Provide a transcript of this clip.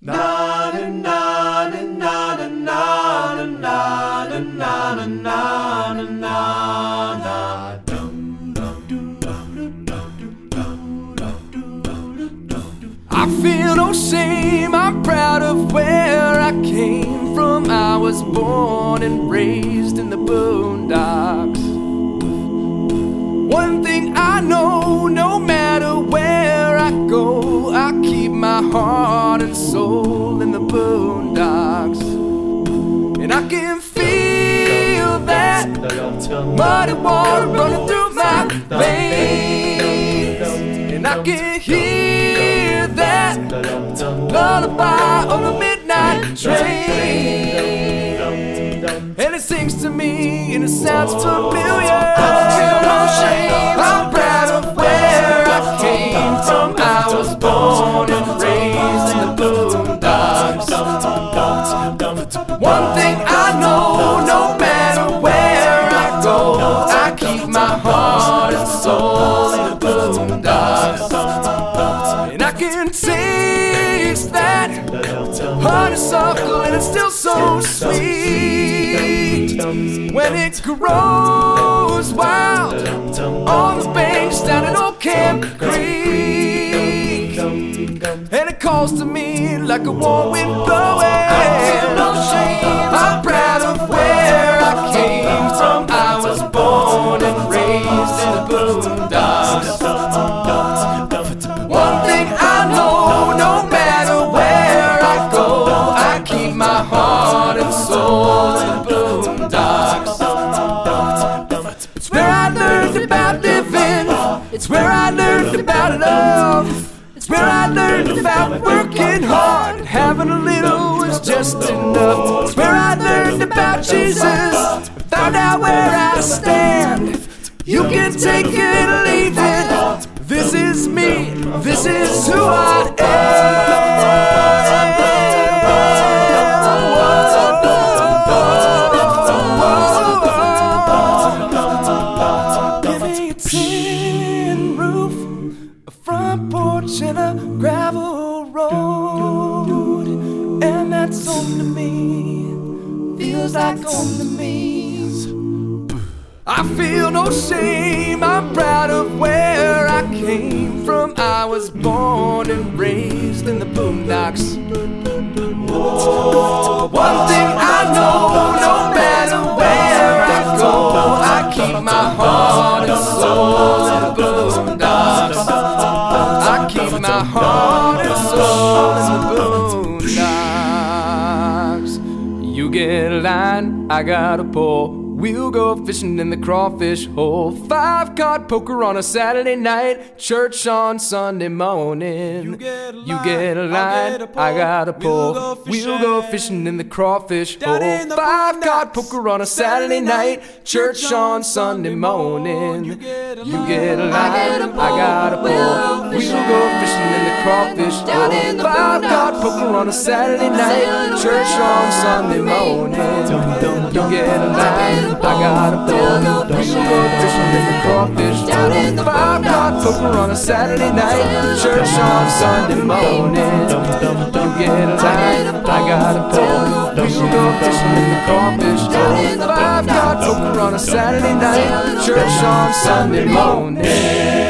Na na na na na na na na na na na na na. I feel no shame, I'm proud of where I came from. I was born and raised in the boondocks. One thing I know, no matter where I go, I keep my heart and soul in the boondocks. And I can feel that muddy water running through my veins. And I can hear that lullaby on the midnight train. And it sings to me and it sounds familiar. I feel no shame, I'm proud of where I came from. I was born and raised in the boondocks. One thing I know, no matter where I go, I keep my heart and soul in the boondocks. And I can taste that honeysuckle and it's still so sweet when it grows wild on the banks down in Old Camp Creek. And it calls to me like a warm wind blowing. I feel no shame, I'm proud of where I came from. I was born and raised in the boondocks. One thing I know, no matter where I go, I keep my heart and soul in the boondocks. It's where I learned about living. It's where I learned about love. It's where I learned about working hard and having a little was just enough. It's where I learned about Jesus, found out where I stand. You can take it or leave it. This is me, this is who I am. Give me a tin roof, a front porch and a gravel road, and that's home to me, feels like home to me. I feel no shame, I'm proud of where I came from. I was born and raised in the boondocks. One thing I know, no matter where I go, I keep my heart and soul in the boondocks. I keep my heart and soul in the boondocks. You get a line, I got a pole. We'll go fishing in the crawfish hole. 5-card poker on a Saturday night. Church on Sunday morning. You get a line, I got a pole. We'll go fishing in the crawfish hole. 5-card poker on a Saturday night. Church on Sunday morning. You get a line, I got a pole. We'll go fishing in the crawfish hole. 5-card poker on a Saturday night. Church on Sunday morning. You get a line, I got a pole. We go fishing in the crawfish hole. 5-card poker on a Saturday night. Church on Sunday morning. You get a line, I got a pole. We go fishing in the crawfish hole. 5-card poker on a Saturday night. Church on Sunday morning.